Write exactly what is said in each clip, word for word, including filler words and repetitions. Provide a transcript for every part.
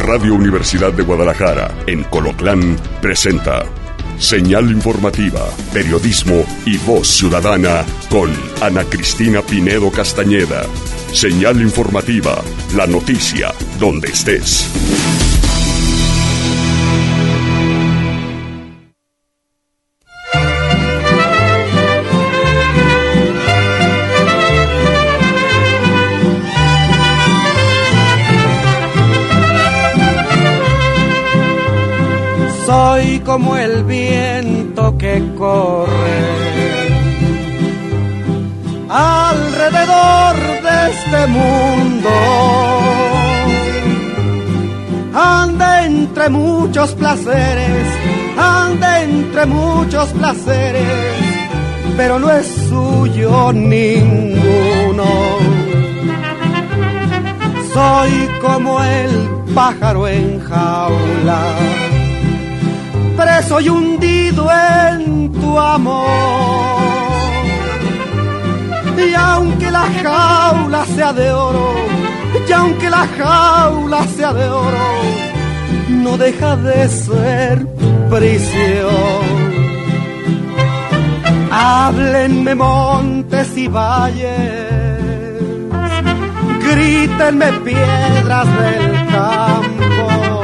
Radio Universidad de Guadalajara, en Colotlán, presenta Señal Informativa, Periodismo y Voz Ciudadana con Ana Cristina Pinedo Castañeda. Señal Informativa, la noticia donde estés. Soy como el viento que corre alrededor de este mundo. Anda entre muchos placeres, anda entre muchos placeres, pero no es suyo ninguno. Soy como el pájaro en jaula, preso y hundido en tu amor. Y aunque la jaula sea de oro, y aunque la jaula sea de oro, no deja de ser prisión. Háblenme montes y valles, grítenme piedras del campo.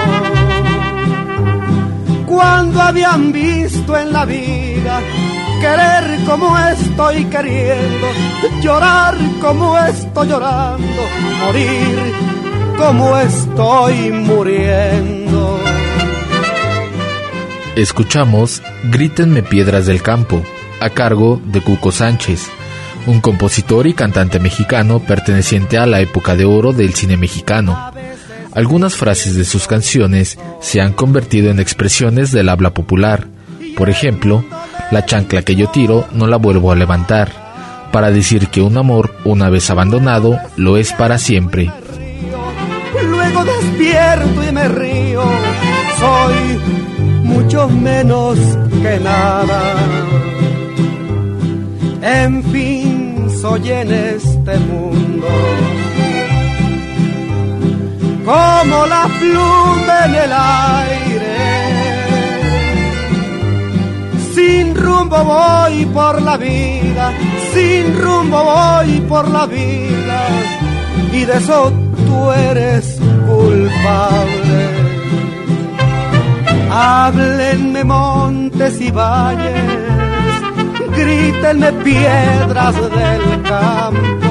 Cuando habían visto en la vida querer como estoy queriendo, llorar como estoy llorando, morir como estoy muriendo. Escuchamos Grítenme Piedras del Campo, a cargo de Cuco Sánchez, un compositor y cantante mexicano perteneciente a la época de oro del cine mexicano. Algunas frases de sus canciones se han convertido en expresiones del habla popular. Por ejemplo, la chancla que yo tiro no la vuelvo a levantar, para decir que un amor, una vez abandonado, lo es para siempre. Luego despierto y me río, soy mucho menos que nada. En fin, soy en este mundo como la pluma en el aire. Sin rumbo voy por la vida, sin rumbo voy por la vida, y de eso tú eres culpable. Háblenme montes y valles, grítenme piedras del campo.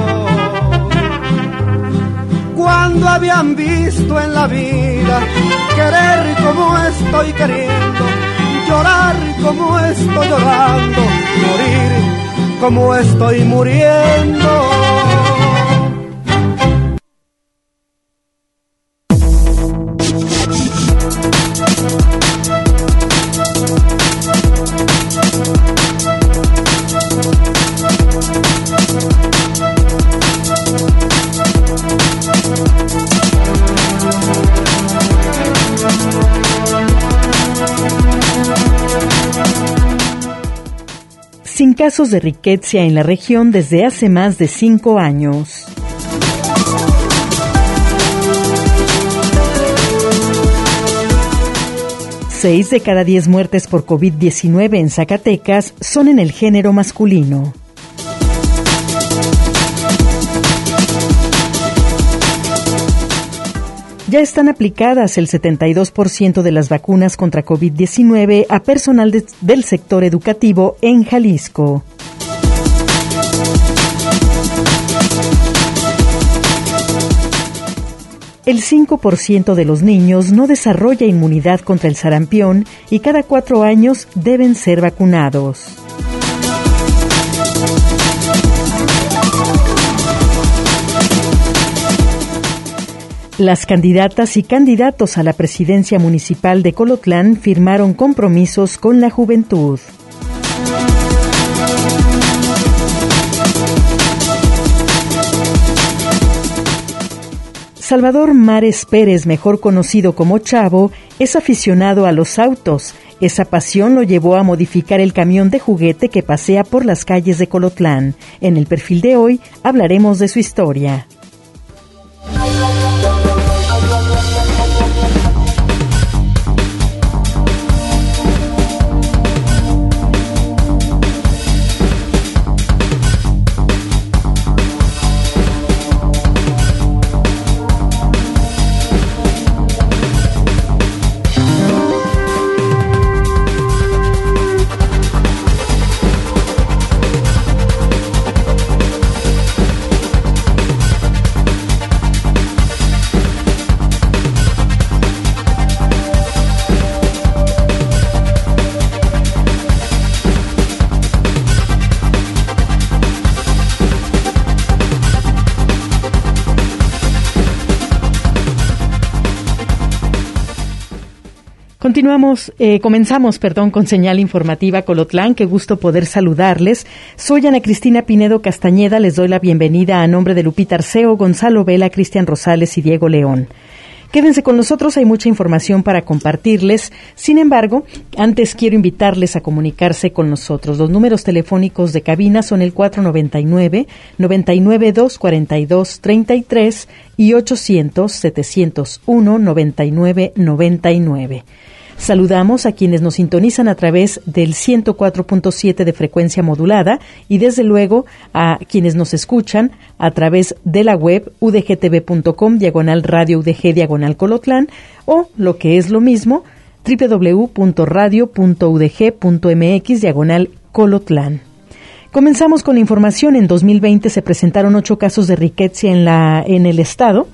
Cuando habían visto en la vida querer como estoy queriendo, llorar como estoy llorando, morir como estoy muriendo. Sin casos de riqueza en la región desde hace más de cinco años. Seis de cada diez muertes por COVID diecinueve en Zacatecas son en el género masculino. Ya están aplicadas el setenta y dos por ciento de las vacunas contra COVID diecinueve a personal de, del sector educativo en Jalisco. El cinco por ciento de los niños no desarrolla inmunidad contra el sarampión y cada cuatro años deben ser vacunados. Las candidatas y candidatos a la presidencia municipal de Colotlán firmaron compromisos con la juventud. Salvador Mares Pérez, mejor conocido como Chavo, es aficionado a los autos. Esa pasión lo llevó a modificar el camión de juguete que pasea por las calles de Colotlán. En el perfil de hoy hablaremos de su historia. Continuamos, eh, comenzamos, perdón, con Señal Informativa Colotlán. Qué gusto poder saludarles. Soy Ana Cristina Pinedo Castañeda. Les doy la bienvenida a nombre de Lupita Arceo, Gonzalo Vela, Cristian Rosales y Diego León. Quédense con nosotros, hay mucha información para compartirles. Sin embargo, antes quiero invitarles a comunicarse con nosotros. Los números telefónicos de cabina son el cuatro noventa y nueve, noventa y nueve, dos cuarenta y dos, treinta y tres y ochocientos, setecientos uno, noventa y nueve, noventa y nueve. Saludamos a quienes nos sintonizan a través del ciento cuatro punto siete de frecuencia modulada y desde luego a quienes nos escuchan a través de la web udgtv.com diagonal radio udg diagonal Colotlán o lo que es lo mismo doble u doble u doble u punto radio punto u d g punto m x diagonal Colotlán. Comenzamos con información. En dos mil veinte se presentaron ocho casos de riqueza en la en el estado.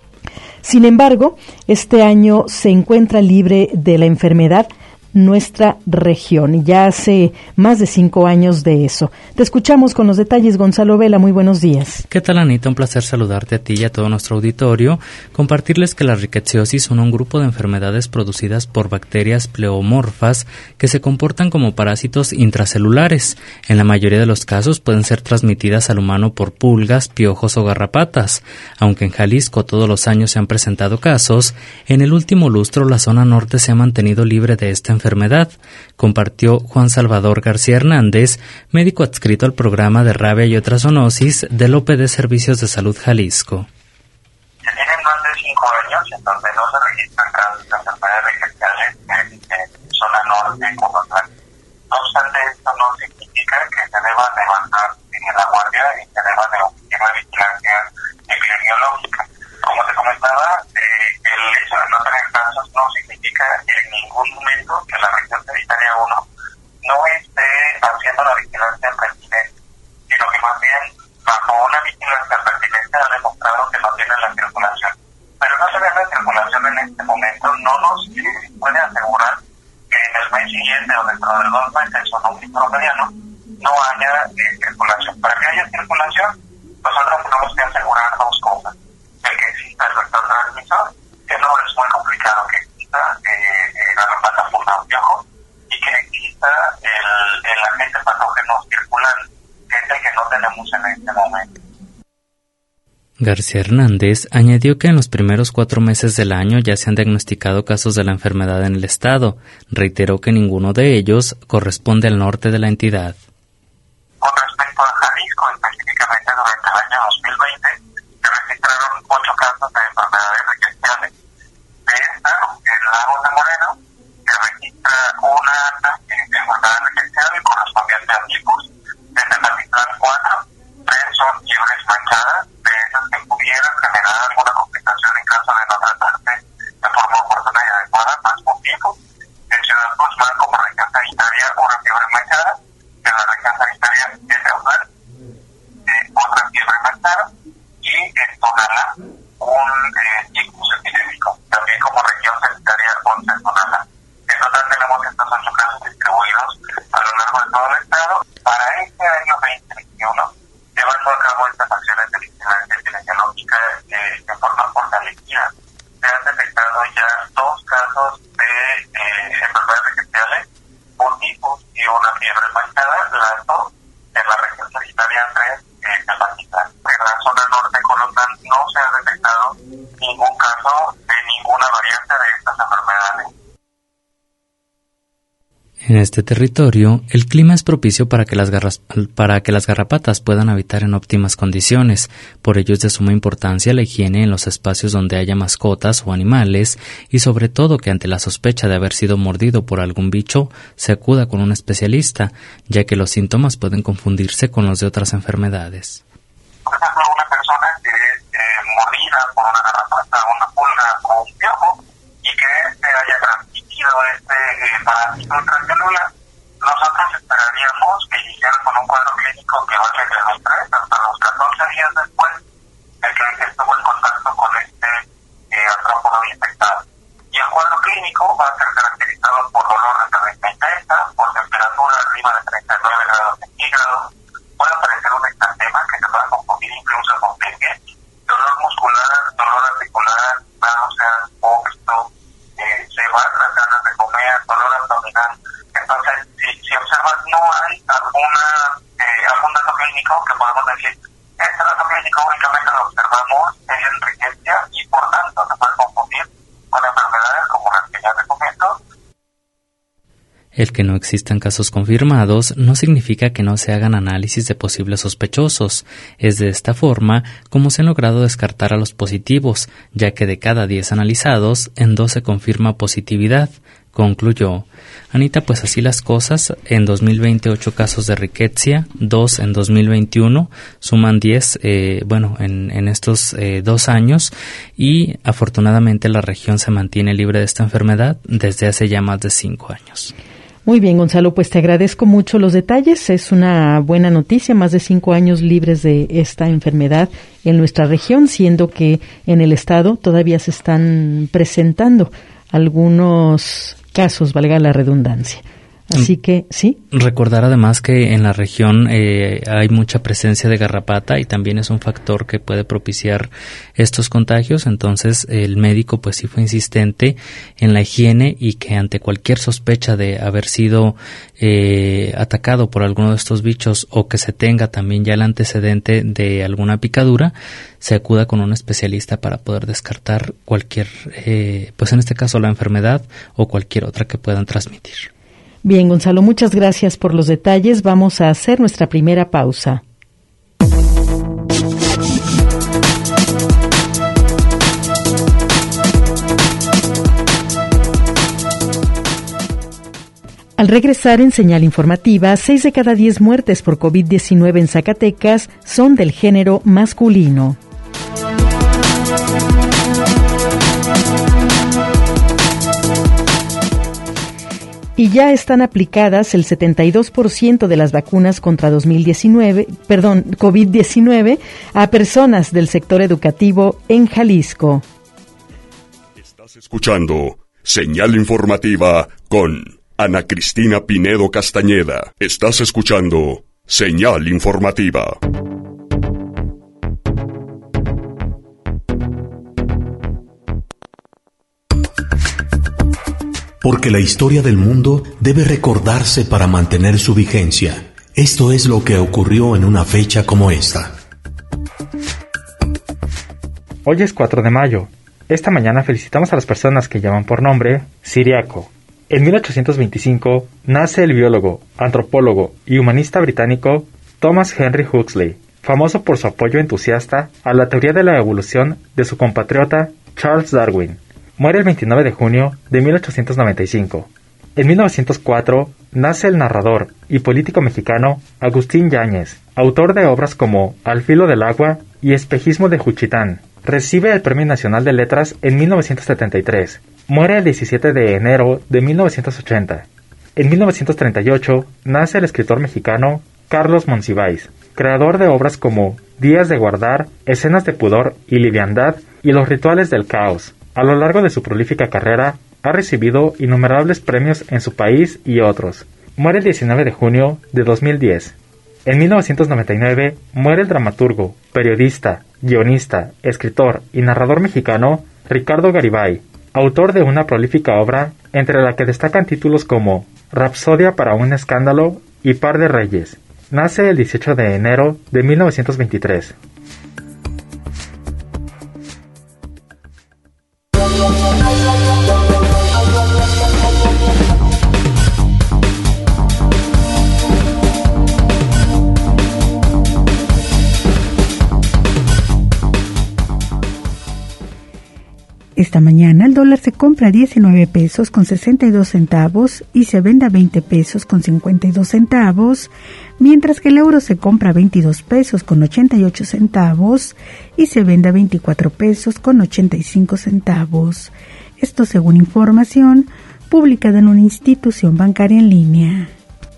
Sin embargo, este año se encuentra libre de la enfermedad nuestra región. Ya hace más de cinco años de eso. Te escuchamos con los detalles, Gonzalo Vela. Muy buenos días. ¿Qué tal, Anita? Un placer saludarte a ti y a todo nuestro auditorio. Compartirles que la rickettsiosis son un grupo de enfermedades producidas por bacterias pleomorfas que se comportan como parásitos intracelulares. En la mayoría de los casos pueden ser transmitidas al humano por pulgas, piojos o garrapatas. Aunque en Jalisco todos los años se han presentado casos, en el último lustro la zona norte se ha mantenido libre de esta enfermedad. enfermedad, compartió Juan Salvador García Hernández, médico adscrito al programa de rabia y otras zoonosis del O P D Servicios de Salud Jalisco. Se tienen más de cinco años en donde no se registran casos de enfermedades vegetales en, en zona norte como tal. No obstante, esto no significa que se deba de bajar en la guardia y se deba de omitir la vigilancia epidemiológica. Como te comentaba, eh, el hecho de no tener casos no significa en ningún momento que la región sanitaria uno no esté haciendo la vigilancia pertinente, sino que más bien bajo una vigilancia pertinente ha demostrado que no tiene la circulación. Pero no tener la circulación en este momento no nos eh, puede asegurar que en el mes siguiente o dentro de dos meses o en un futuro mediano no haya eh, circulación. Para que haya circulación, nosotros tenemos que asegurar dos cosas. El que exista el vector transmisor, que no es muy complicado que exista eh, eh, garrapata, pulga o piojo, y que exista el, el agente patógeno circulante, que es el que no tenemos en este momento. García Hernández añadió que en los primeros cuatro meses del año ya se han diagnosticado casos de la enfermedad en el estado. Reiteró que ninguno de ellos corresponde al norte de la entidad. Con respecto a Jalisco, específicamente durante el año dos mil veinte, se registraron ocho casos de enfermedades riqueciales. De esta, en Lagos de Moreno, se registra una enfermedad riquecial correspondiente a tipos. En Tepatitlán cuatro, tres son fiebres manchadas, de esas que pudieran generar alguna complicación en caso de no tratarse de forma oportuna y adecuada, más por tipo. En Ciudad Guzmán, como región sanitaria, una fiebre manchada. En la región sanitaria de Feudal, eh, otra fiebre manchada. Y en Tonalá, un eh, ticus epidémico, también como región sanitaria once en Tonalá. En total tenemos estos ocho casos distribuidos a lo largo de todo el estado. Para este año veinte veintiuno, llevando a cabo estas acciones de vigilancia epidemiológica eh, de forma fortalecida, se han detectado ya dos casos de eh, enfermedades vegetales, un ticus y una fiebre manchada, las dos en la región sanitaria tres de Tepatitlán. En la zona norte de Colotlán no se ha detectado ningún caso de ninguna variante de estas enfermedades. En este territorio, el clima es propicio para que, las garras, para que las garrapatas puedan habitar en óptimas condiciones. Por ello es de suma importancia la higiene en los espacios donde haya mascotas o animales y sobre todo que ante la sospecha de haber sido mordido por algún bicho se acuda con un especialista, ya que los síntomas pueden confundirse con los de otras enfermedades. Por ejemplo, una persona que es eh, mordida por una garrapata, una pulga o un piojo y que se haya transmitido este eh, parásito intracelular, nosotros esperaríamos que iniciara con un cuadro clínico que vaya de los tres hasta los catorce días después de que estuvo en contacto con este eh, artrópodo infectado. Y el cuadro clínico va a ser caracterizado por dolor de cabeza intensa, por temperatura arriba de treinta y nueve grados centígrados, puede aparecer un exantema que se puede confundir incluso con dengue, dolor muscular, dolor articular, náuseas, vómito, eh, se van las ganas de comer que podemos decir, esta anatomía únicamente la observamos en riqueza y por tanto se puede confundir con enfermedades como las que ya recomiendo. El que no existan casos confirmados no significa que no se hagan análisis de posibles sospechosos. Es de esta forma como se han logrado descartar a los positivos, ya que de cada diez analizados, en dos se confirma positividad, concluyó. Anita, pues así las cosas, en dos mil veinte ocho casos de rickettsia, dos en dos mil veintiuno, suman diez, eh, bueno, en, en estos eh, dos años, y afortunadamente la región se mantiene libre de esta enfermedad desde hace ya más de cinco años. Muy bien, Gonzalo, pues te agradezco mucho los detalles. Es una buena noticia, más de cinco años libres de esta enfermedad en nuestra región, siendo que en el estado todavía se están presentando algunos casos, valga la redundancia. Así que, sí. Recordar además que en la región eh, hay mucha presencia de garrapata y también es un factor que puede propiciar estos contagios. Entonces el médico pues sí fue insistente en la higiene y que ante cualquier sospecha de haber sido eh, atacado por alguno de estos bichos o que se tenga también ya el antecedente de alguna picadura, se acuda con un especialista para poder descartar cualquier, eh, pues en este caso la enfermedad o cualquier otra que puedan transmitir. Bien, Gonzalo, muchas gracias por los detalles. Vamos a hacer nuestra primera pausa. Al regresar en Señal Informativa, seis de cada diez muertes por covid diecinueve en Zacatecas son del género masculino. Y ya están aplicadas el setenta y dos por ciento de las vacunas contra dos mil diecinueve, perdón, covid diecinueve a personas del sector educativo en Jalisco. Estás escuchando Señal Informativa con Ana Cristina Pinedo Castañeda. Estás escuchando Señal Informativa. Porque la historia del mundo debe recordarse para mantener su vigencia. Esto es lo que ocurrió en una fecha como esta. Hoy es cuatro de mayo. Esta mañana felicitamos a las personas que llaman por nombre Ciriaco. En mil ochocientos veinticinco nace el biólogo, antropólogo y humanista británico Thomas Henry Huxley, famoso por su apoyo entusiasta a la teoría de la evolución de su compatriota Charles Darwin. Muere el veintinueve de junio de mil ochocientos noventa y cinco. En mil novecientos cuatro nace el narrador y político mexicano Agustín Yáñez, autor de obras como Al filo del agua y Espejismo de Juchitán. Recibe el Premio Nacional de Letras en mil novecientos setenta y tres. Muere el diecisiete de enero de mil novecientos ochenta. En mil novecientos treinta y ocho nace el escritor mexicano Carlos Monsiváis, creador de obras como Días de guardar, Escenas de pudor y liviandad y Los rituales del caos. A lo largo de su prolífica carrera, ha recibido innumerables premios en su país y otros. Muere el diecinueve de junio de dos mil diez. En mil novecientos noventa y nueve muere el dramaturgo, periodista, guionista, escritor y narrador mexicano Ricardo Garibay, autor de una prolífica obra entre la que destacan títulos como Rapsodia para un escándalo y Par de Reyes. Nace el dieciocho de enero de mil novecientos veintitrés. Esta mañana el dólar se compra a diecinueve pesos con sesenta y dos centavos y se vende a veinte pesos con cincuenta y dos centavos, mientras que el euro se compra a veintidós pesos con ochenta y ocho centavos y se vende a veinticuatro pesos con ochenta y cinco centavos. Esto según información publicada en una institución bancaria en línea.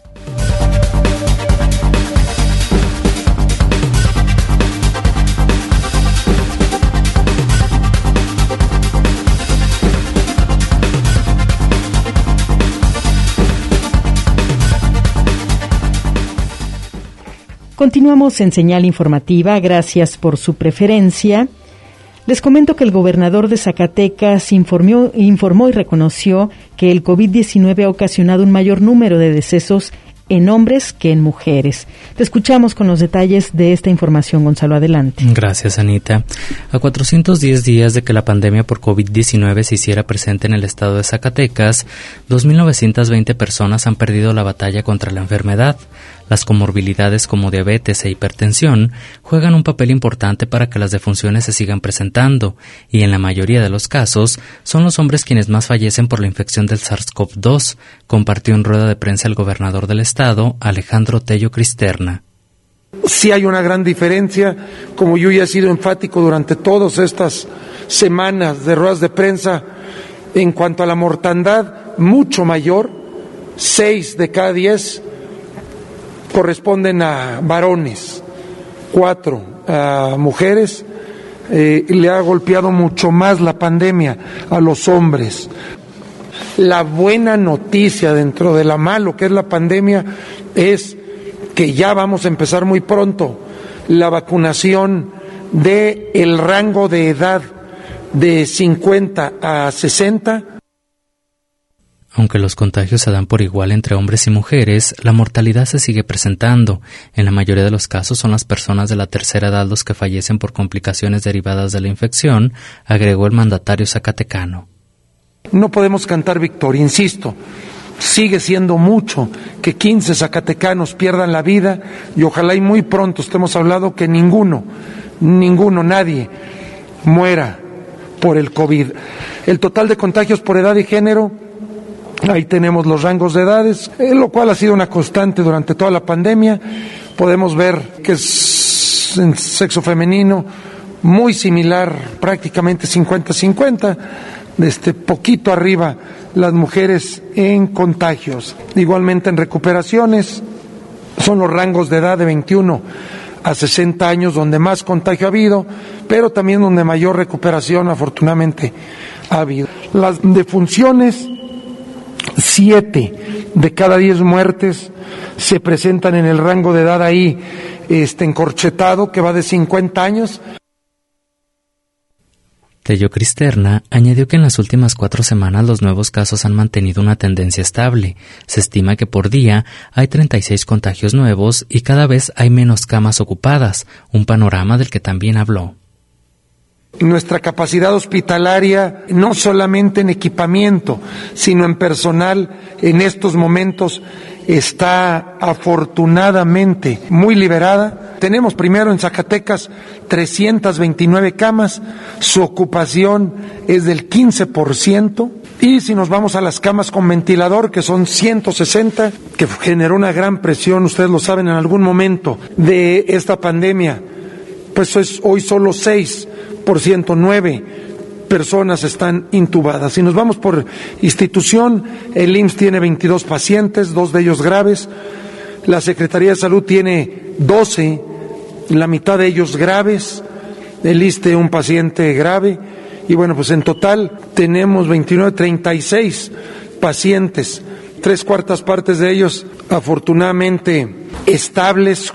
Continuamos en Señal Informativa, gracias por su preferencia. Les comento que el gobernador de Zacatecas informó, informó y reconoció que el covid diecinueve ha ocasionado un mayor número de decesos en hombres que en mujeres. Te escuchamos con los detalles de esta información, Gonzalo, adelante. Gracias, Anita. A cuatrocientos diez días de que la pandemia por COVID diecinueve se hiciera presente en el estado de Zacatecas, dos mil novecientas veinte personas han perdido la batalla contra la enfermedad. Las comorbilidades como diabetes e hipertensión juegan un papel importante para que las defunciones se sigan presentando, y en la mayoría de los casos son los hombres quienes más fallecen por la infección del SARS-CoV dos, compartió en rueda de prensa el gobernador del estado, Alejandro Tello Cristerna. Sí hay una gran diferencia, como yo ya he sido enfático durante todas estas semanas de ruedas de prensa, en cuanto a la mortandad, mucho mayor, seis de cada diez corresponden a varones, cuatro a mujeres. Eh, le ha golpeado mucho más la pandemia a los hombres. La buena noticia dentro de la malo que es la pandemia es que ya vamos a empezar muy pronto la vacunación de el rango de edad de cincuenta a sesenta. Aunque los contagios se dan por igual entre hombres y mujeres, la mortalidad se sigue presentando. En la mayoría de los casos son las personas de la tercera edad los que fallecen por complicaciones derivadas de la infección, agregó el mandatario zacatecano. No podemos cantar victoria, insisto, sigue siendo mucho que quince zacatecanos pierdan la vida y ojalá y muy pronto estemos hablando que ninguno, ninguno, nadie muera por el COVID. El total de contagios por edad y género, ahí tenemos los rangos de edades, eh, lo cual ha sido una constante durante toda la pandemia. Podemos ver que es en sexo femenino muy similar, prácticamente cincuenta cincuenta, este, poquito arriba las mujeres en contagios. Igualmente en recuperaciones son los rangos de edad de veintiuno a sesenta años donde más contagio ha habido, pero también donde mayor recuperación afortunadamente ha habido. Las defunciones, siete de cada diez muertes se presentan en el rango de edad ahí este encorchetado que va de cincuenta años. Tello Cristerna añadió que en las últimas cuatro semanas los nuevos casos han mantenido una tendencia estable. Se estima que por día hay treinta y seis contagios nuevos y cada vez hay menos camas ocupadas, un panorama del que también habló. Nuestra capacidad hospitalaria, no solamente en equipamiento, sino en personal, en estos momentos está afortunadamente muy liberada. Tenemos primero en Zacatecas trescientas veintinueve camas, su ocupación es del quince por ciento, y si nos vamos a las camas con ventilador, que son ciento sesenta, que generó una gran presión, ustedes lo saben, en algún momento de esta pandemia, pues es hoy solo seis por ciento, nueve personas están intubadas. Si nos vamos por institución, el I M S S tiene veintidós pacientes, dos de ellos graves, la Secretaría de Salud tiene doce, la mitad de ellos graves, el I S S S T E un paciente grave, y bueno, pues en total tenemos veintinueve, treinta y seis pacientes, tres cuartas partes de ellos afortunadamente estables.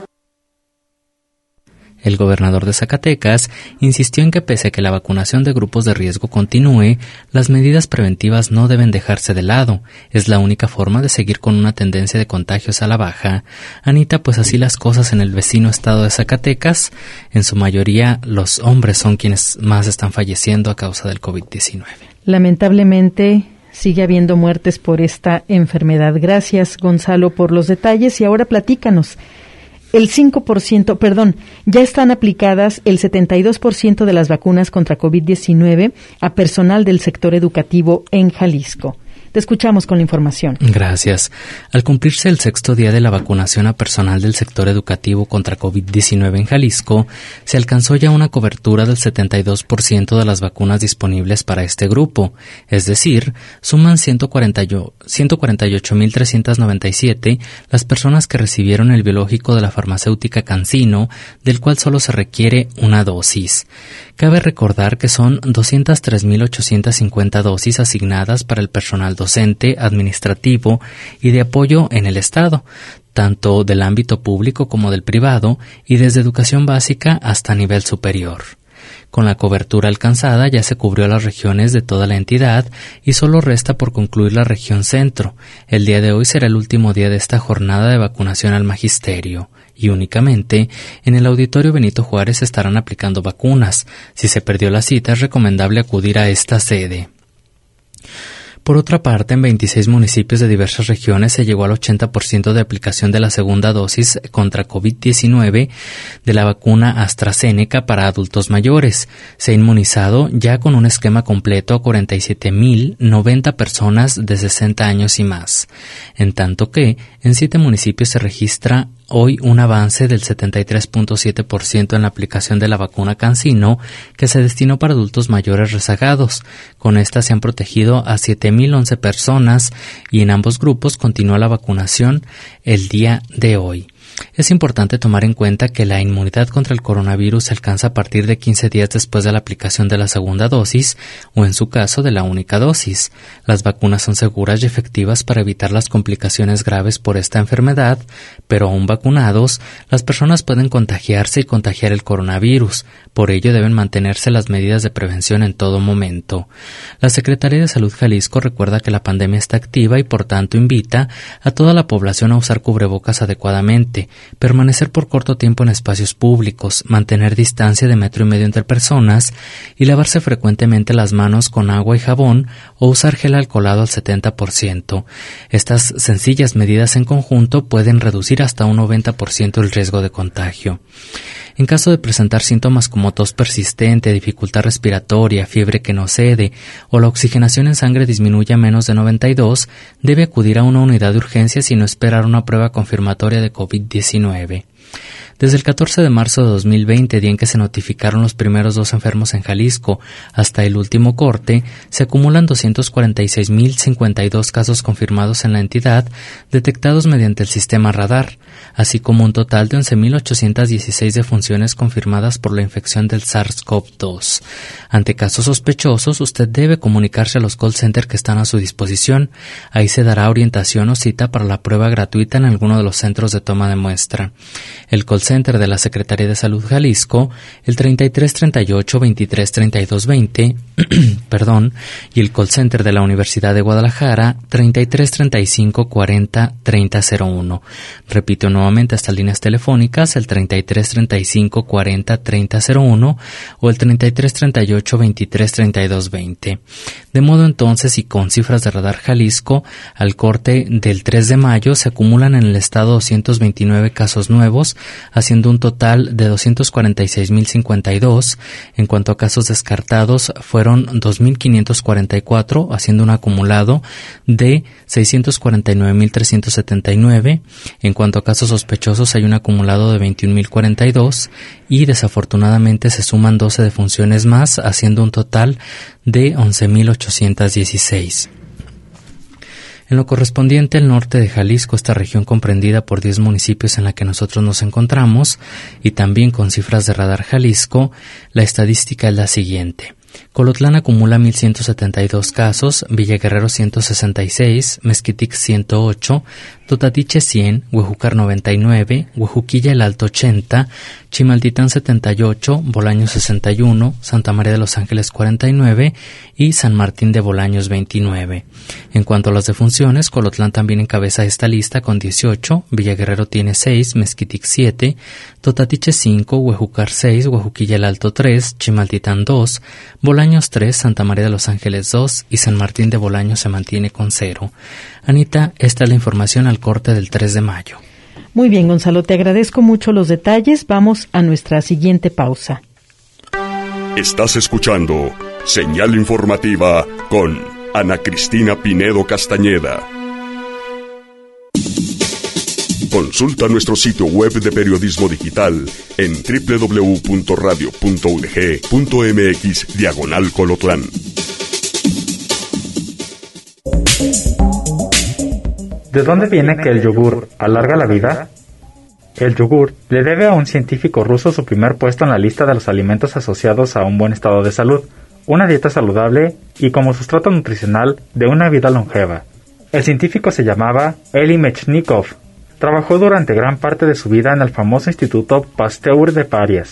El gobernador de Zacatecas insistió en que pese a que la vacunación de grupos de riesgo continúe, las medidas preventivas no deben dejarse de lado. Es la única forma de seguir con una tendencia de contagios a la baja. Anita, pues así las cosas en el vecino estado de Zacatecas. En su mayoría, los hombres son quienes más están falleciendo a causa del COVID diecinueve. Lamentablemente sigue habiendo muertes por esta enfermedad. Gracias, Gonzalo, por los detalles. Y ahora platícanos. El cinco por ciento, perdón, ya están aplicadas el setenta y dos por ciento de las vacunas contra COVID diecinueve a personal del sector educativo en Jalisco. Te escuchamos con la información. Gracias. Al cumplirse el sexto día de la vacunación a personal del sector educativo contra COVID diecinueve en Jalisco, se alcanzó ya una cobertura del setenta y dos por ciento de las vacunas disponibles para este grupo, es decir, suman ciento cuarenta y ocho mil trescientos noventa y siete las personas que recibieron el biológico de la farmacéutica CanSino, del cual solo se requiere una dosis. Cabe recordar que son doscientas tres mil ochocientas cincuenta dosis asignadas para el personal docente, administrativo y de apoyo en el Estado, tanto del ámbito público como del privado y desde educación básica hasta nivel superior. Con la cobertura alcanzada ya se cubrió las regiones de toda la entidad y solo resta por concluir la región centro. El día de hoy será el último día de esta jornada de vacunación al magisterio. Y únicamente en el Auditorio Benito Juárez se estarán aplicando vacunas. Si se perdió la cita, es recomendable acudir a esta sede. Por otra parte, en veintiséis municipios de diversas regiones se llegó al ochenta por ciento de aplicación de la segunda dosis contra COVID diecinueve de la vacuna AstraZeneca para adultos mayores. Se ha inmunizado ya con un esquema completo a cuarenta y siete mil noventa personas de sesenta años y más. En tanto que en siete municipios se registra hoy un avance del setenta y tres punto siete por ciento en la aplicación de la vacuna CanSino, que se destinó para adultos mayores rezagados. Con esta se han protegido a siete mil once personas y en ambos grupos continúa la vacunación el día de hoy. Es importante tomar en cuenta que la inmunidad contra el coronavirus se alcanza a partir de quince días después de la aplicación de la segunda dosis o, en su caso, de la única dosis. Las vacunas son seguras y efectivas para evitar las complicaciones graves por esta enfermedad, pero aún vacunados, las personas pueden contagiarse y contagiar el coronavirus. Por ello deben mantenerse las medidas de prevención en todo momento. La Secretaría de Salud Jalisco recuerda que la pandemia está activa y por tanto invita a toda la población a usar cubrebocas adecuadamente, permanecer por corto tiempo en espacios públicos, mantener distancia de metro y medio entre personas y lavarse frecuentemente las manos con agua y jabón o usar gel alcoholado al setenta por ciento. Estas sencillas medidas en conjunto pueden reducir hasta un noventa por ciento el riesgo de contagio. En caso de presentar síntomas como tos persistente, dificultad respiratoria, fiebre que no cede o la oxigenación en sangre disminuye a menos de noventa y dos, debe acudir a una unidad de urgencias y no esperar una prueba confirmatoria de COVID diecinueve. Desde el catorce de marzo de dos mil veinte, día en que se notificaron los primeros dos enfermos en Jalisco, hasta el último corte, se acumulan doscientos cuarenta y seis mil cincuenta y dos casos confirmados en la entidad, detectados mediante el sistema radar, así como un total de once mil ochocientas dieciséis defunciones confirmadas por la infección del SARS-CoV dos. Ante casos sospechosos, usted debe comunicarse a los call centers que están a su disposición. Ahí se dará orientación o cita para la prueba gratuita en alguno de los centros de toma de muestra. El call center de la Secretaría de Salud Jalisco, el treinta y tres treinta y ocho veintitrés treinta y dos veinte, perdón, y el call center de la Universidad de Guadalajara, treinta y tres treinta y cinco cuarenta treinta cero uno. Repito nuevamente estas líneas telefónicas, el treinta y tres treinta y cinco cuarenta treinta cero uno o el treinta y tres treinta y ocho veintitrés treinta y dos veinte. De modo entonces, y con cifras de Radar Jalisco, al corte del tres de mayo se acumulan en el estado doscientos veintinueve casos nuevos, haciendo un total de doscientos cuarenta y seis mil cincuenta y dos. En cuanto a casos descartados, fueron dos mil quinientos cuarenta y cuatro, haciendo un acumulado de seiscientos cuarenta y nueve mil trescientos setenta y nueve. En cuanto a casos sospechosos, hay un acumulado de veintiún mil cuarenta y dos y desafortunadamente se suman doce defunciones más, haciendo un total de once mil ochocientos dieciséis. En lo correspondiente al norte de Jalisco, esta región comprendida por diez municipios en la que nosotros nos encontramos, y también con cifras de Radar Jalisco, la estadística es la siguiente. Colotlán acumula mil ciento setenta y dos casos, Villa Guerrero ciento sesenta y seis, Mezquitic ciento ocho, Totatiche cien, Huejucar noventa y nueve, Huejuquilla el Alto ochenta, Chimaltitán setenta y ocho, Bolaños sesenta y uno, Santa María de los Ángeles cuarenta y nueve y San Martín de Bolaños veintinueve. En cuanto a las defunciones, Colotlán también encabeza esta lista con dieciocho, Villa Guerrero tiene seis, Mezquitic siete, Totatiche cinco, Huejucar seis, Huejuquilla el Alto tres, Chimaltitán dos, Bolaños tres, Santa María de los Ángeles dos y San Martín de Bolaños se mantiene con cero. Anita, esta es la información al corte del tres de mayo. Muy bien, Gonzalo, te agradezco mucho los detalles. Vamos a nuestra siguiente pausa. Estás escuchando Señal Informativa con Ana Cristina Pinedo Castañeda. Consulta nuestro sitio web de periodismo digital en doble u doble u doble u punto radio punto u d g punto m x diagonal Colotlán. ¿De dónde viene que el yogur alarga la vida? El yogur le debe a un científico ruso su primer puesto en la lista de los alimentos asociados a un buen estado de salud, una dieta saludable y como sustrato nutricional de una vida longeva. El científico se llamaba Eli Mechnikov. Trabajó durante gran parte de su vida en el famoso Instituto Pasteur de Parias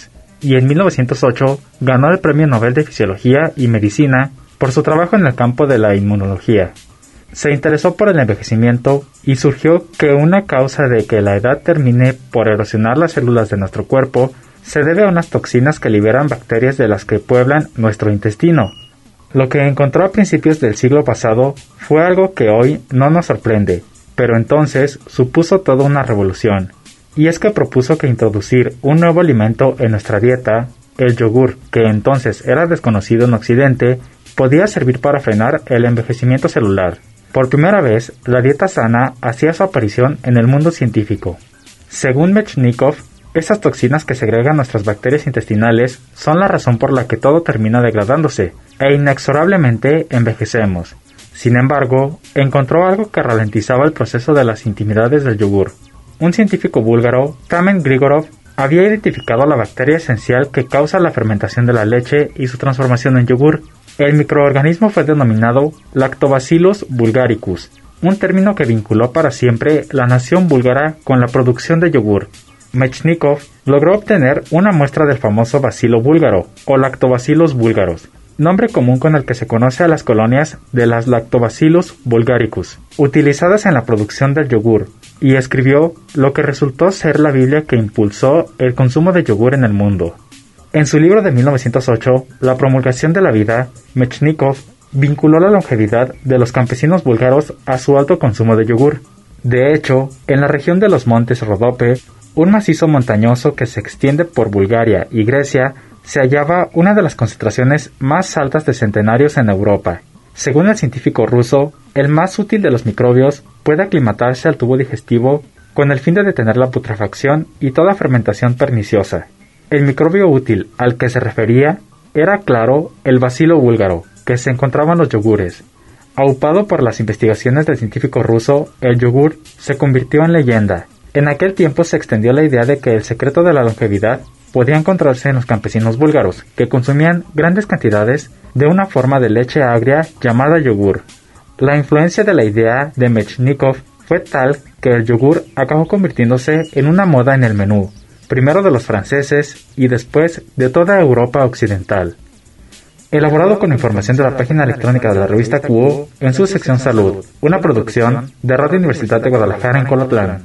y en mil novecientos ocho ganó el Premio Nobel de Fisiología y Medicina por su trabajo en el campo de la inmunología. Se interesó por el envejecimiento y surgió que una causa de que la edad termine por erosionar las células de nuestro cuerpo se debe a unas toxinas que liberan bacterias de las que pueblan nuestro intestino. Lo que encontró a principios del siglo pasado fue algo que hoy no nos sorprende, pero entonces supuso toda una revolución. Y es que propuso que introducir un nuevo alimento en nuestra dieta, el yogur, que entonces era desconocido en Occidente, podía servir para frenar el envejecimiento celular. Por primera vez, la dieta sana hacía su aparición en el mundo científico. Según Mechnikov, esas toxinas que segregan nuestras bacterias intestinales son la razón por la que todo termina degradándose, e inexorablemente envejecemos. Sin embargo, encontró algo que ralentizaba el proceso de las intimidades del yogur. Un científico búlgaro, Kamen Grigorov, había identificado la bacteria esencial que causa la fermentación de la leche y su transformación en yogur. El microorganismo fue denominado Lactobacillus bulgaricus, un término que vinculó para siempre la nación búlgara con la producción de yogur. Mechnikov logró obtener una muestra del famoso bacilo búlgaro, o Lactobacillus búlgaros, nombre común con el que se conoce a las colonias de las Lactobacillus bulgaricus, utilizadas en la producción del yogur, y escribió lo que resultó ser la Biblia que impulsó el consumo de yogur en el mundo. En su libro de mil novecientos ocho, La promulgación de la vida, Mechnikov vinculó la longevidad de los campesinos búlgaros a su alto consumo de yogur. De hecho, en la región de los montes Rodope, un macizo montañoso que se extiende por Bulgaria y Grecia, se hallaba una de las concentraciones más altas de centenarios en Europa. Según el científico ruso, el más útil de los microbios puede aclimatarse al tubo digestivo con el fin de detener la putrefacción y toda fermentación perniciosa. El microbio útil al que se refería era, claro, el bacilo búlgaro, que se encontraba en los yogures. Aupado por las investigaciones del científico ruso, el yogur se convirtió en leyenda. En aquel tiempo se extendió la idea de que el secreto de la longevidad podía encontrarse en los campesinos búlgaros, que consumían grandes cantidades de una forma de leche agria llamada yogur. La influencia de la idea de Mechnikov fue tal que el yogur acabó convirtiéndose en una moda en el menú, primero de los franceses y después de toda Europa occidental. Elaborado con información de la página electrónica de la revista Q O en su sección Salud, una producción de Radio Universidad de Guadalajara en Colotlán.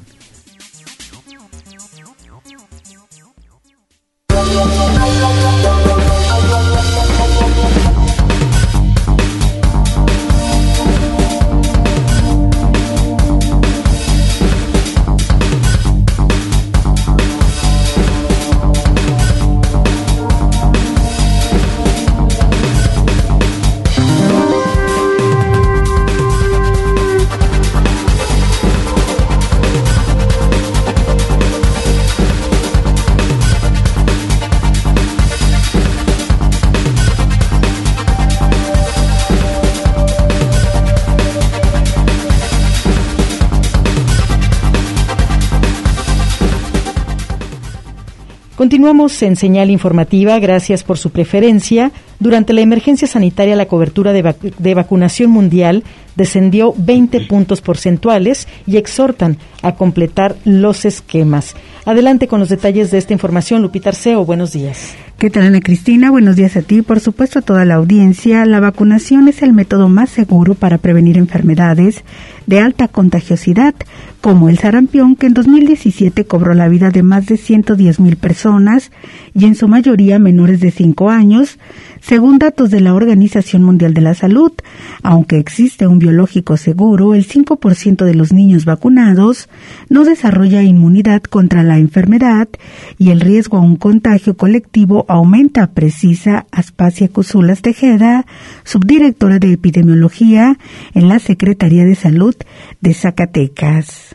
Continuamos en Señal Informativa, gracias por su preferencia. Durante la emergencia sanitaria, la cobertura de, vac- de vacunación mundial descendió veinte puntos porcentuales y exhortan a completar los esquemas. Adelante con los detalles de esta información, Lupita Arceo, buenos días. ¿Qué tal, Ana Cristina? Buenos días a ti y por supuesto a toda la audiencia. La vacunación es el método más seguro para prevenir enfermedades de alta contagiosidad, como el sarampión, que en dos mil diecisiete cobró la vida de más de ciento diez mil personas y en su mayoría menores de cinco años, según datos de la Organización Mundial de la Salud. Aunque existe un biológico seguro, el cinco por ciento de los niños vacunados no desarrolla inmunidad contra la enfermedad y el riesgo a un contagio colectivo aumenta, precisa Aspasia Cusulas Tejeda, subdirectora de Epidemiología en la Secretaría de Salud de Zacatecas.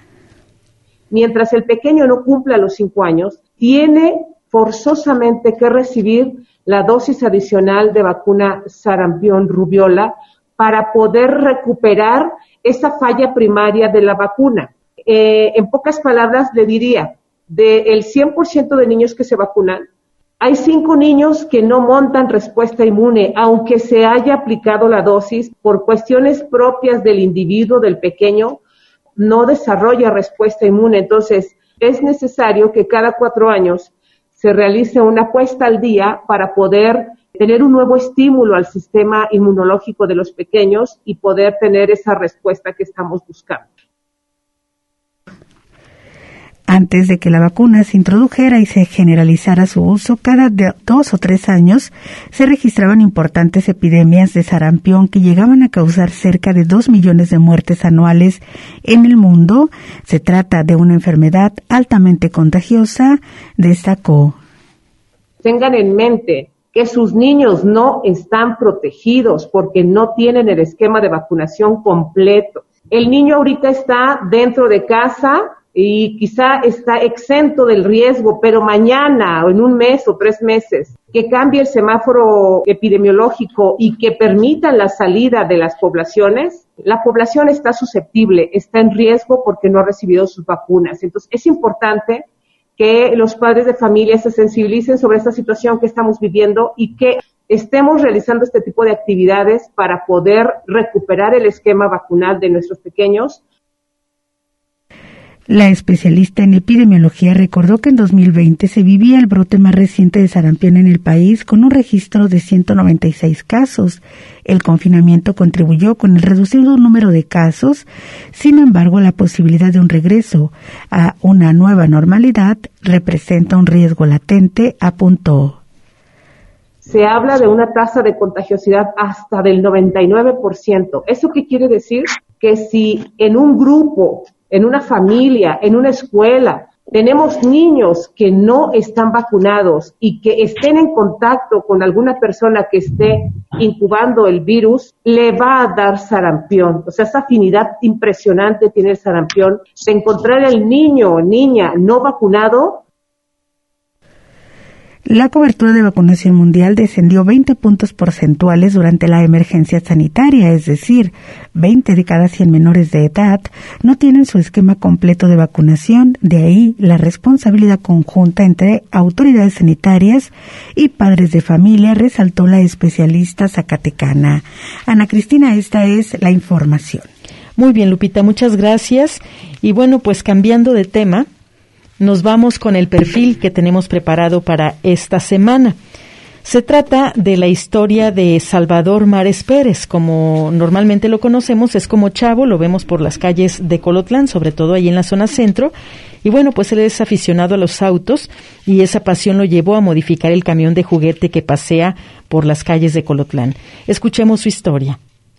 Mientras el pequeño no cumpla los cinco años, tiene forzosamente que recibir la dosis adicional de vacuna sarampión rubiola para poder recuperar esa falla primaria de la vacuna. Eh, en pocas palabras le diría, del cien por ciento de niños que se vacunan, hay cinco niños que no montan respuesta inmune, aunque se haya aplicado la dosis por cuestiones propias del individuo, del pequeño, no desarrolla respuesta inmune. Entonces, es necesario que cada cuatro años se realice una puesta al día para poder tener un nuevo estímulo al sistema inmunológico de los pequeños y poder tener esa respuesta que estamos buscando. Antes de que la vacuna se introdujera y se generalizara su uso, cada dos o tres años se registraban importantes epidemias de sarampión que llegaban a causar cerca de dos millones de muertes anuales en el mundo. Se trata de una enfermedad altamente contagiosa, destacó. Tengan en mente que sus niños no están protegidos porque no tienen el esquema de vacunación completo. El niño ahorita está dentro de casa y quizá está exento del riesgo, pero mañana o en un mes o tres meses que cambie el semáforo epidemiológico y que permitan la salida de las poblaciones, la población está susceptible, está en riesgo porque no ha recibido sus vacunas. Entonces es importante que los padres de familia se sensibilicen sobre esta situación que estamos viviendo y que estemos realizando este tipo de actividades para poder recuperar el esquema vacunal de nuestros pequeños. La especialista en epidemiología recordó que en dos mil veinte se vivía el brote más reciente de sarampión en el país con un registro de ciento noventa y seis casos. El confinamiento contribuyó con el reducido número de casos. Sin embargo, la posibilidad de un regreso a una nueva normalidad representa un riesgo latente, apuntó. Se habla de una tasa de contagiosidad hasta del noventa y nueve por ciento. ¿Eso qué quiere decir? Que si en un grupo, en una familia, en una escuela, tenemos niños que no están vacunados y que estén en contacto con alguna persona que esté incubando el virus, le va a dar sarampión. O sea, esa afinidad impresionante tiene el sarampión de encontrar al niño o niña no vacunado. La cobertura de vacunación mundial descendió veinte puntos porcentuales durante la emergencia sanitaria, es decir, veinte de cada cien menores de edad no tienen su esquema completo de vacunación. De ahí la responsabilidad conjunta entre autoridades sanitarias y padres de familia, resaltó la especialista zacatecana. Ana Cristina, esta es la información. Muy bien, Lupita, muchas gracias. Y bueno, pues cambiando de tema, nos vamos con el perfil que tenemos preparado para esta semana. Se trata de la historia de Salvador Mares Pérez. Como normalmente lo conocemos, es como Chavo, lo vemos por las calles de Colotlán, sobre todo ahí en la zona centro. Y bueno, pues él es aficionado a los autos y esa pasión lo llevó a modificar el camión de juguete que pasea por las calles de Colotlán. Escuchemos su historia.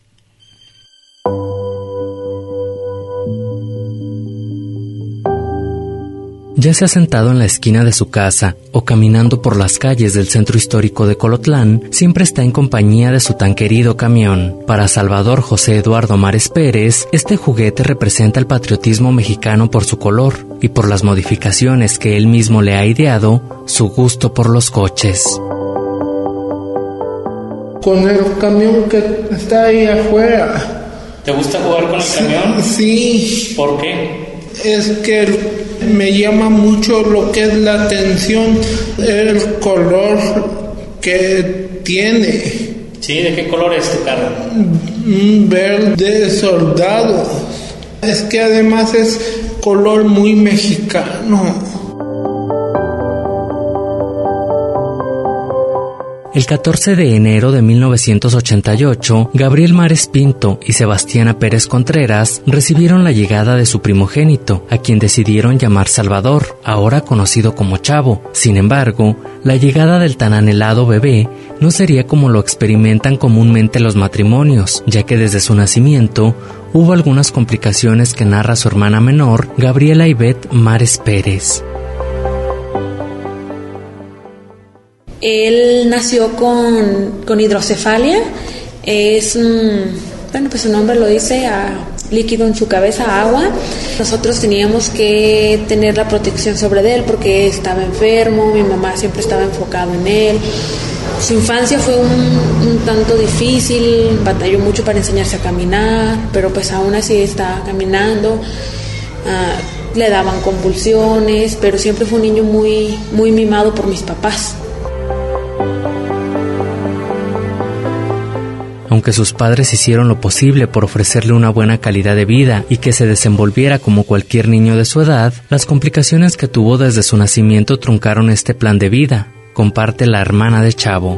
Ya sea sentado en la esquina de su casa o caminando por las calles del centro histórico de Colotlán, siempre está en compañía de su tan querido camión. Para Salvador José Eduardo Mares Pérez, este juguete representa el patriotismo mexicano por su color y por las modificaciones que él mismo le ha ideado, su gusto por los coches. Con el camión que está ahí afuera. ¿Te gusta jugar con el camión? Sí. ¿Por qué? Es que me llama mucho lo que es la atención, el color que tiene. Sí, ¿de qué color es tu carro? Un verde soldado. Es que además es color muy mexicano. El catorce de enero de mil novecientos ochenta y ocho, Gabriel Mares Pinto y Sebastiana Pérez Contreras recibieron la llegada de su primogénito, a quien decidieron llamar Salvador, ahora conocido como Chavo. Sin embargo, la llegada del tan anhelado bebé no sería como lo experimentan comúnmente los matrimonios, ya que desde su nacimiento hubo algunas complicaciones que narra su hermana menor, Gabriela Ivette Mares Pérez. Él nació con, con hidrocefalia, es, mm, bueno, pues su nombre lo dice, a, líquido en su cabeza, agua. Nosotros teníamos que tener la protección sobre él porque estaba enfermo, mi mamá siempre estaba enfocada en él. Su infancia fue un, un tanto difícil, batalló mucho para enseñarse a caminar, pero pues aún así estaba caminando. Uh, le daban convulsiones, pero siempre fue un niño muy, muy mimado por mis papás. Aunque sus padres hicieron lo posible por ofrecerle una buena calidad de vida y que se desenvolviera como cualquier niño de su edad, las complicaciones que tuvo desde su nacimiento truncaron este plan de vida, comparte la hermana de Chavo.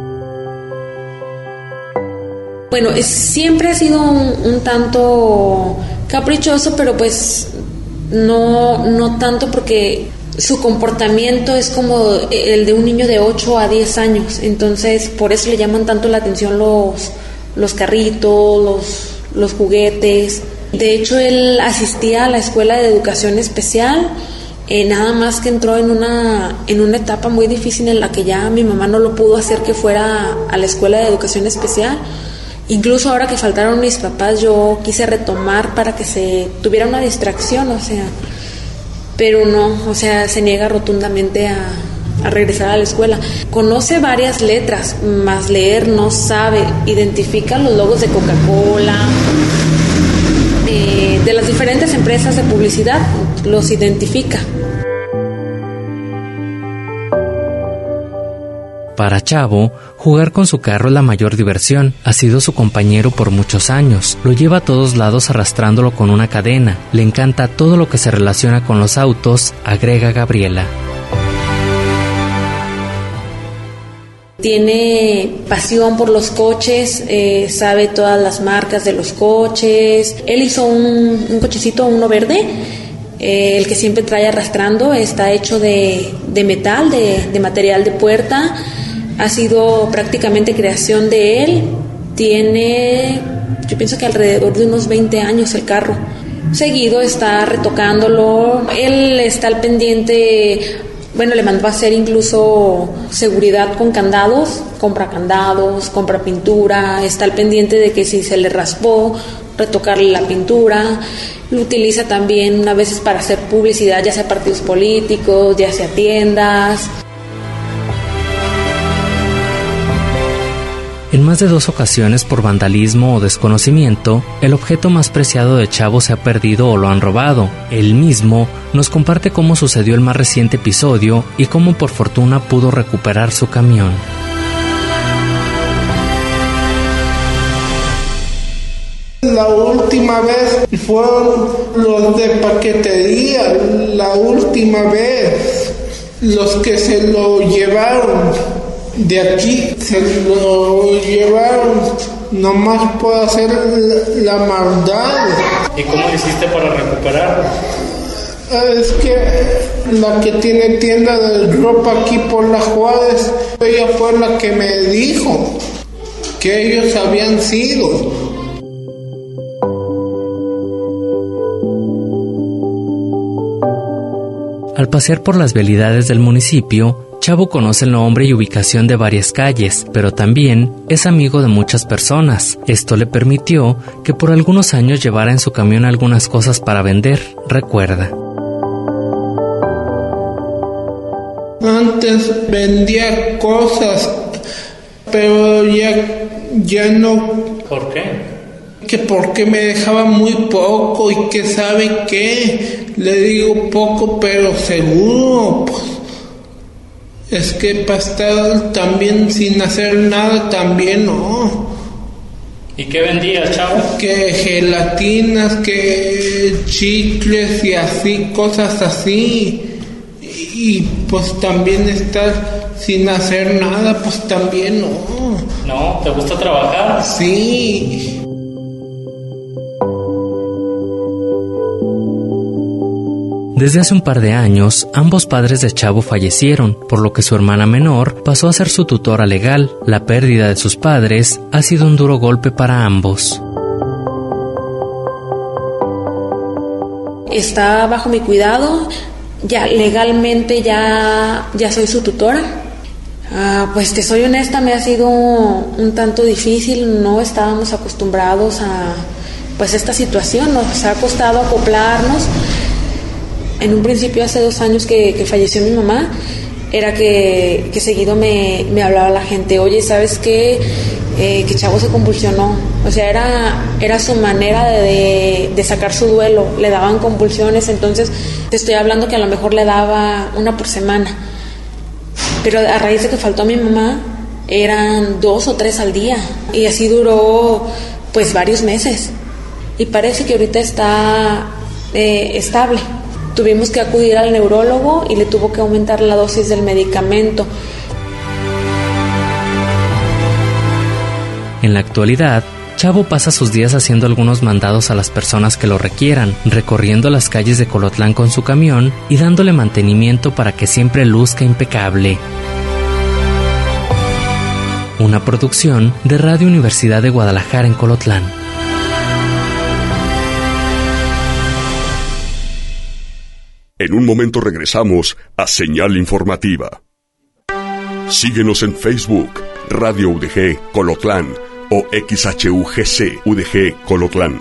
Bueno, es, siempre ha sido un, un tanto caprichoso, pero pues no, no tanto porque su comportamiento es como el de un niño de ocho a diez años, entonces por eso le llaman tanto la atención los, los carritos, los, los juguetes. De hecho, él asistía a la escuela de educación especial, eh, nada más que entró en una, en una etapa muy difícil en la que ya mi mamá no lo pudo hacer que fuera a la escuela de educación especial. Incluso ahora que faltaron mis papás, yo quise retomar para que se tuviera una distracción, o sea, pero no, o sea, se niega rotundamente a, a regresar a la escuela. Conoce varias letras, más leer no sabe, identifica los logos de Coca-Cola, eh, de las diferentes empresas de publicidad, los identifica. Para Chavo, jugar con su carro es la mayor diversión. Ha sido su compañero por muchos años. Lo lleva a todos lados arrastrándolo con una cadena. Le encanta todo lo que se relaciona con los autos, agrega Gabriela. Tiene pasión por los coches, eh, sabe todas las marcas de los coches. Él hizo un, un cochecito, uno verde, eh, el que siempre trae arrastrando. Está hecho de, de metal, de, de material de puerta. Ha sido prácticamente creación de él. Tiene, yo pienso que alrededor de unos veinte años el carro. Seguido está retocándolo. Él está al pendiente. Bueno, le mandó a hacer incluso seguridad con candados. Compra candados, compra pintura. Está al pendiente de que si se le raspó, retocarle la pintura. Lo utiliza también a veces para hacer publicidad, ya sea partidos políticos, ya sea tiendas. En más de dos ocasiones por vandalismo o desconocimiento, el objeto más preciado de Chavo se ha perdido o lo han robado. Él mismo nos comparte cómo sucedió el más reciente episodio y cómo por fortuna pudo recuperar su camión. La última vez fueron los de paquetería, la última vez los que se lo llevaron. De aquí se lo llevaron nomás por hacer la, la maldad. ¿Y cómo lo hiciste para recuperarlo? Es que la que tiene tienda de ropa aquí por la Juárez, ella fue la que me dijo que ellos habían sido. Al pasear por las vialidades del municipio, Chavo conoce el nombre y ubicación de varias calles, pero también es amigo de muchas personas. Esto le permitió que por algunos años llevara en su camión algunas cosas para vender, recuerda. Antes vendía cosas, pero ya, ya no. ¿Por qué? Que porque me dejaba muy poco y que sabe qué. Le digo poco pero seguro, pues. Es que para estar también sin hacer nada, también no. ¿Y qué vendía, Chavo? Que gelatinas, que chicles y así, cosas así. Y pues también estar sin hacer nada, pues también no. ¿No? ¿Te gusta trabajar? Sí. Desde hace un par de años, ambos padres de Chavo fallecieron, por lo que su hermana menor pasó a ser su tutora legal. La pérdida de sus padres ha sido un duro golpe para ambos. Está bajo mi cuidado, ya legalmente ya, ya soy su tutora. Ah, pues te soy honesta, me ha sido un tanto difícil, no estábamos acostumbrados a pues esta situación, nos ha costado acoplarnos. En un principio, hace dos años que, que falleció mi mamá, era que, que seguido me, me hablaba la gente, oye, ¿sabes qué? Eh, que Chavo se convulsionó. O sea, era, era su manera de, de sacar su duelo, le daban convulsiones, entonces te estoy hablando que a lo mejor le daba una por semana. Pero a raíz de que faltó mi mamá, eran dos o tres al día y así duró pues varios meses y parece que ahorita está eh, estable. Tuvimos que acudir al neurólogo y le tuvo que aumentar la dosis del medicamento. En la actualidad, Chavo pasa sus días haciendo algunos mandados a las personas que lo requieran, recorriendo las calles de Colotlán con su camión y dándole mantenimiento para que siempre luzca impecable. Una producción de Radio Universidad de Guadalajara en Colotlán. En un momento regresamos a Señal Informativa. Síguenos en Facebook, Radio U D G Colotlán o X H U G C U D G Colotlán.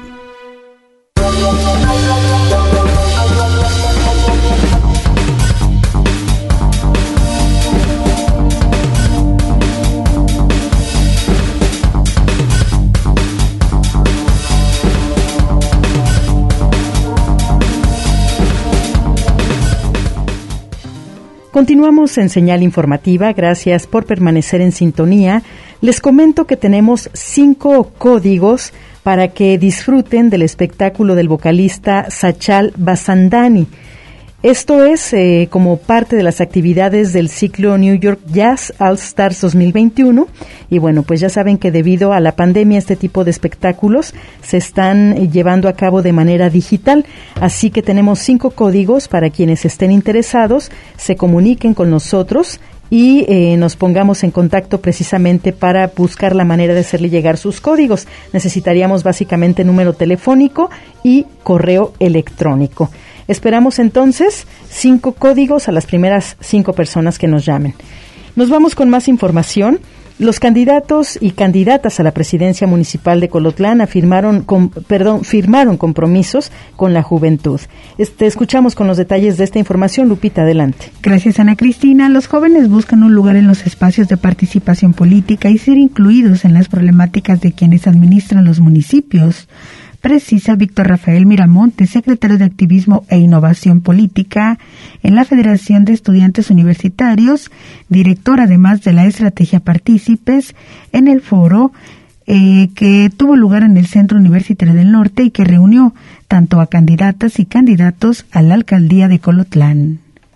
Continuamos en Señal Informativa, gracias por permanecer en sintonía. Les comento que tenemos cinco códigos para que disfruten del espectáculo del vocalista Sachal Basandani. Esto es eh, como parte de las actividades del ciclo New York Jazz All Stars dos mil veintiuno. Y bueno, pues ya saben que debido a la pandemia este tipo de espectáculos se están llevando a cabo de manera digital. Así que tenemos cinco códigos para quienes estén interesados, se comuniquen con nosotros y eh, nos pongamos en contacto precisamente para buscar la manera de hacerle llegar sus códigos. Necesitaríamos básicamente número telefónico y correo electrónico. Esperamos entonces cinco códigos a las primeras cinco personas que nos llamen. Nos vamos con más información. Los candidatos y candidatas a la presidencia municipal de Colotlán afirmaron, con, perdón, firmaron compromisos con la juventud. Este, escuchamos con los detalles de esta información. Lupita, adelante. Gracias, Ana Cristina. Los jóvenes buscan un lugar en los espacios de participación política y ser incluidos en las problemáticas de quienes administran los municipios. Precisa Víctor Rafael Miramonte, secretario de Activismo e Innovación Política en la Federación de Estudiantes Universitarios, director además de la Estrategia Partícipes, en el foro eh, que tuvo lugar en el Centro Universitario del Norte y que reunió tanto a candidatas y candidatos a la alcaldía de Colotlán.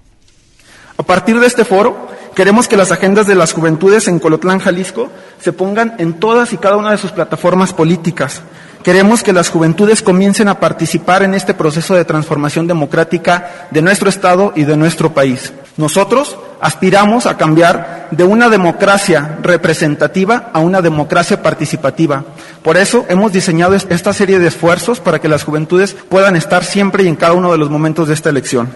A partir de este foro, queremos que las agendas de las juventudes en Colotlán, Jalisco, se pongan en todas y cada una de sus plataformas políticas. Queremos que las juventudes comiencen a participar en este proceso de transformación democrática de nuestro Estado y de nuestro país. Nosotros aspiramos a cambiar de una democracia representativa a una democracia participativa. Por eso hemos diseñado esta serie de esfuerzos para que las juventudes puedan estar siempre y en cada uno de los momentos de esta elección.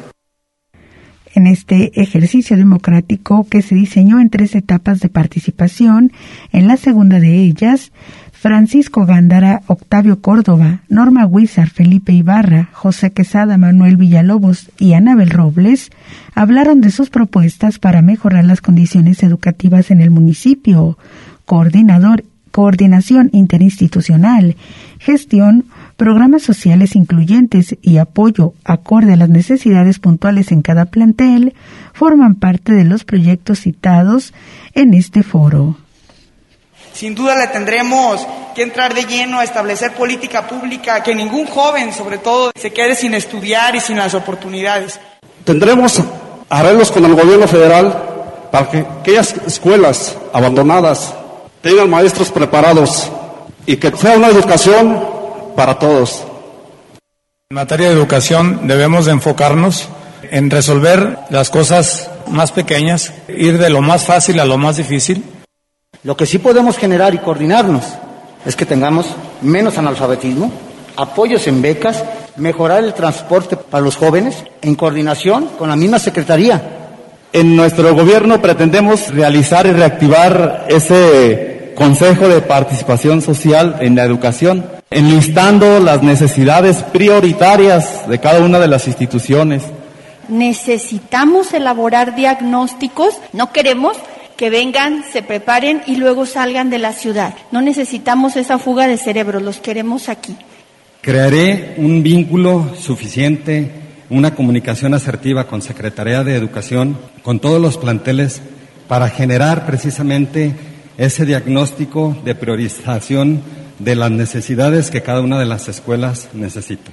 En este ejercicio democrático que se diseñó en tres etapas de participación, en la segunda de ellas, Francisco Gándara, Octavio Córdoba, Norma Huizar, Felipe Ibarra, José Quesada, Manuel Villalobos y Anabel Robles hablaron de sus propuestas para mejorar las condiciones educativas en el municipio, coordinador, coordinación interinstitucional, gestión, programas sociales incluyentes y apoyo acorde a las necesidades puntuales en cada plantel, forman parte de los proyectos citados en este foro. Sin duda le tendremos que entrar de lleno a establecer política pública, que ningún joven, sobre todo, se quede sin estudiar y sin las oportunidades. Tendremos arreglos con el gobierno federal para que aquellas escuelas abandonadas tengan maestros preparados y que sea una educación para todos. En materia de educación debemos de enfocarnos en resolver las cosas más pequeñas, ir de lo más fácil a lo más difícil. Lo que sí podemos generar y coordinarnos es que tengamos menos analfabetismo, apoyos en becas, mejorar el transporte para los jóvenes en coordinación con la misma Secretaría. En nuestro gobierno pretendemos realizar y reactivar ese Consejo de Participación Social en la Educación, enlistando las necesidades prioritarias de cada una de las instituciones. Necesitamos elaborar diagnósticos, no queremos que vengan, se preparen y luego salgan de la ciudad. No necesitamos esa fuga de cerebros, los queremos aquí. Crearé un vínculo suficiente, una comunicación asertiva con Secretaría de Educación, con todos los planteles, para generar precisamente ese diagnóstico de priorización de las necesidades que cada una de las escuelas necesita.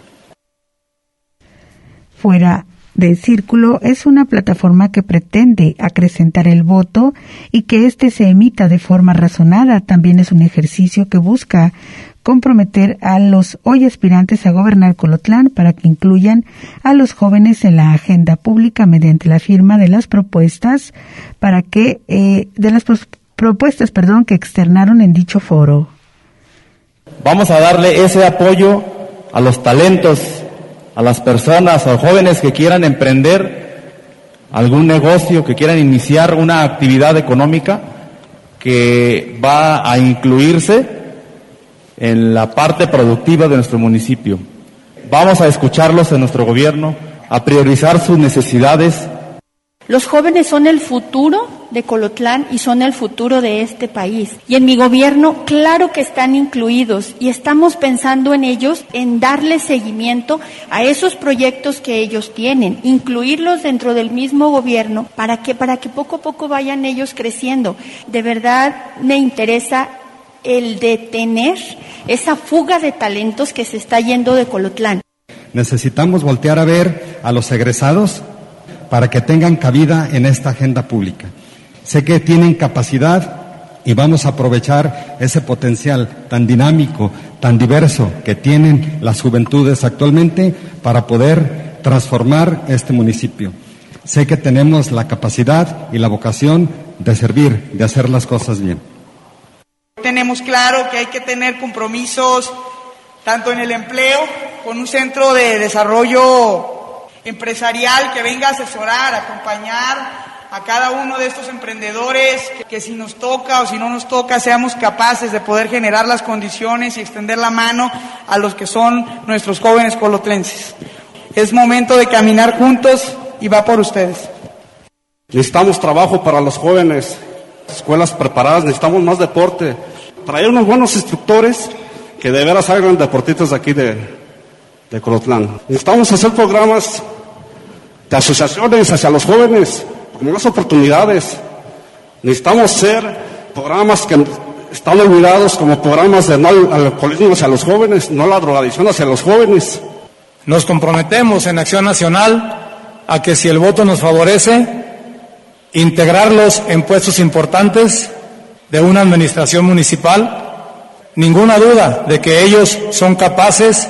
Fuera del Círculo es una plataforma que pretende acrecentar el voto y que éste se emita de forma razonada. También es un ejercicio que busca comprometer a los hoy aspirantes a gobernar Colotlán para que incluyan a los jóvenes en la agenda pública mediante la firma de las propuestas para que eh, de las pro- propuestas, perdón, que externaron en dicho foro. Vamos a darle ese apoyo a los talentos, a las personas o jóvenes que quieran emprender algún negocio, que quieran iniciar una actividad económica que va a incluirse en la parte productiva de nuestro municipio. Vamos a escucharlos en nuestro gobierno, a priorizar sus necesidades. Los jóvenes son el futuro de Colotlán y son el futuro de este país. Y en mi gobierno, claro que están incluidos y estamos pensando en ellos, en darle seguimiento a esos proyectos que ellos tienen, incluirlos dentro del mismo gobierno para que, para que poco a poco vayan ellos creciendo. De verdad me interesa el detener esa fuga de talentos que se está yendo de Colotlán. Necesitamos voltear a ver a los egresados para que tengan cabida en esta agenda pública. Sé que tienen capacidad y vamos a aprovechar ese potencial tan dinámico, tan diverso que tienen las juventudes actualmente para poder transformar este municipio. Sé que tenemos la capacidad y la vocación de servir, de hacer las cosas bien. Tenemos claro que hay que tener compromisos tanto en el empleo, con un centro de desarrollo empresarial que venga a asesorar, a acompañar a cada uno de estos emprendedores, que, que si nos toca o si no nos toca, seamos capaces de poder generar las condiciones y extender la mano a los que son nuestros jóvenes colotlenses. Es momento de caminar juntos y va por ustedes. Necesitamos trabajo para los jóvenes, escuelas preparadas, necesitamos más deporte, traer unos buenos instructores que de veras hagan deportistas de aquí de, de Colotlán. Necesitamos hacer programas de asociaciones hacia los jóvenes, con más oportunidades. Necesitamos hacer programas que están olvidados como programas de no al alcoholismo hacia los jóvenes, no la drogadicción hacia los jóvenes. Nos comprometemos en Acción Nacional a que si el voto nos favorece, integrarlos en puestos importantes de una administración municipal. Ninguna duda de que ellos son capaces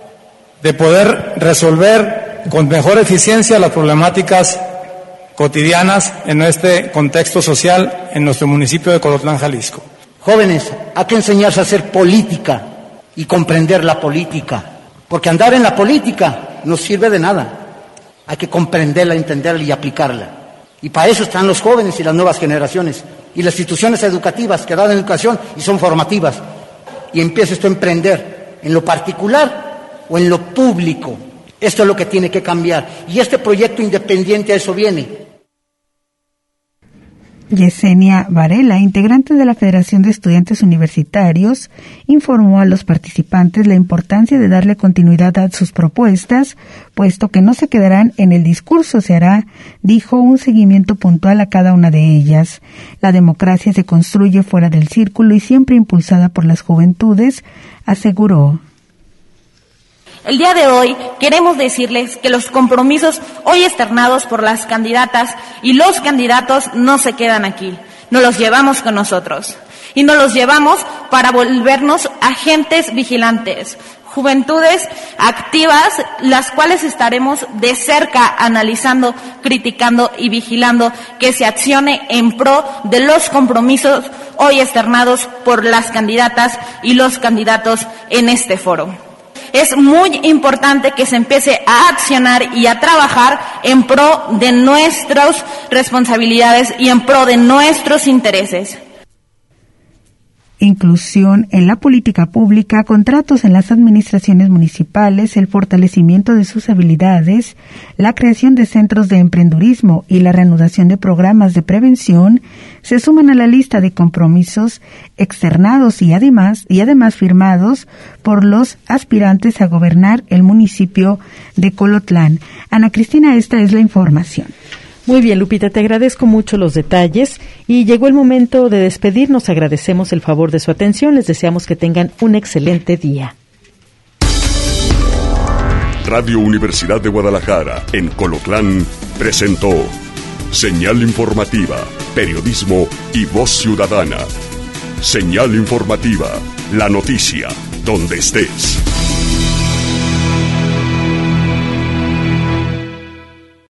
de poder resolver con mejor eficiencia las problemáticas cotidianas en este contexto social en nuestro municipio de Colotlán, Jalisco. Jóvenes, hay que enseñarse a hacer política y comprender la política, porque andar en la política no sirve de nada. Hay que comprenderla, entenderla y aplicarla. Y para eso están los jóvenes y las nuevas generaciones y las instituciones educativas que dan educación y son formativas. Y empieza esto a emprender en lo particular o en lo público. Esto es lo que tiene que cambiar. Y este proyecto independiente a eso viene. Yesenia Varela, integrante de la Federación de Estudiantes Universitarios, informó a los participantes la importancia de darle continuidad a sus propuestas, puesto que no se quedarán en el discurso, se hará, dijo, un seguimiento puntual a cada una de ellas. La democracia se construye fuera del círculo y siempre impulsada por las juventudes, aseguró. El día de hoy queremos decirles que los compromisos hoy externados por las candidatas y los candidatos no se quedan aquí, nos los llevamos con nosotros y nos los llevamos para volvernos agentes vigilantes, juventudes activas, las cuales estaremos de cerca analizando, criticando y vigilando que se accione en pro de los compromisos hoy externados por las candidatas y los candidatos en este foro. Es muy importante que se empiece a accionar y a trabajar en pro de nuestras responsabilidades y en pro de nuestros intereses. Inclusión en la política pública, contratos en las administraciones municipales, el fortalecimiento de sus habilidades, la creación de centros de emprendurismo y la reanudación de programas de prevención se suman a la lista de compromisos externados y además, y además firmados por los aspirantes a gobernar el municipio de Colotlán. Ana Cristina, esta es la información. Muy bien, Lupita, te agradezco mucho los detalles y llegó el momento de despedirnos. Agradecemos el favor de su atención. Les deseamos que tengan un excelente día. Radio Universidad de Guadalajara, en Colotlán, presentó Señal Informativa, Periodismo y Voz Ciudadana. Señal Informativa, la noticia, donde estés.